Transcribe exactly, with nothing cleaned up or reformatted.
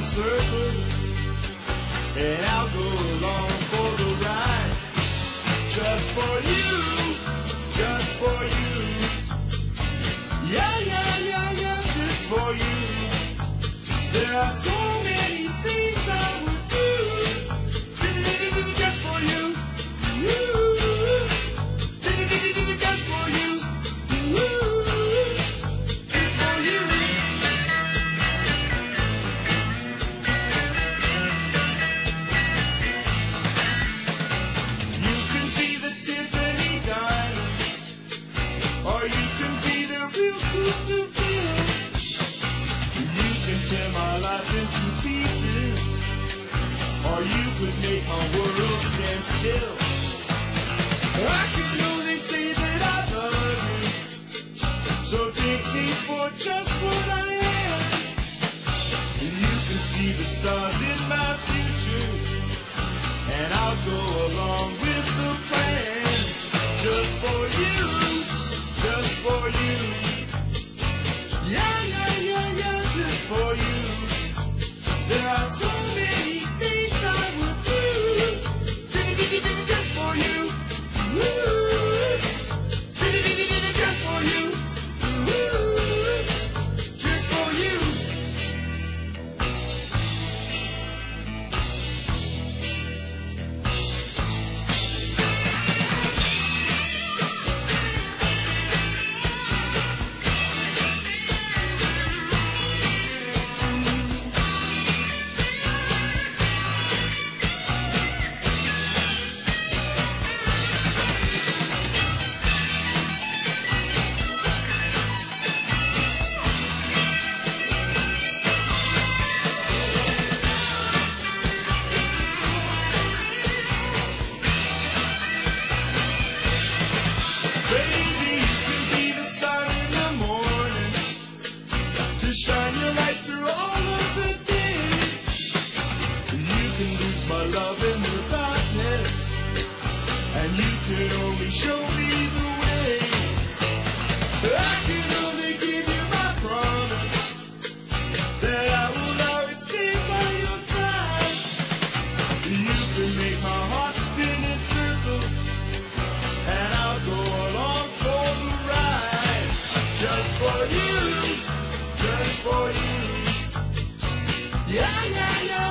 circles, and I'll go along for the ride. Just for you, just for you. Yeah, yeah, yeah, yeah, just for you. There are so many things I would do just for you. Just for you. Just for you. You can be the Tiffany diamond, or you can be the real cool deal. You can tear my life into pieces, or you could make my world stand still. I can only say that I love you, so take me for just what I am. You can see the stars in my future, and I'll go along with the plan. Just for you, just for you. Yeah, yeah, yeah, yeah, just for you. There are so many things I would do just for you. Just for you. Just for you. Baby, you can be the sun in the morning to shine your light through all of the day. You can lose my love in the darkness, and you can only show me the way. I can only give you my promise that I will always stay by your side. You can make my heart spin in circles, and I'll go along for the ride. Just for you, just for you. Yeah, yeah, yeah,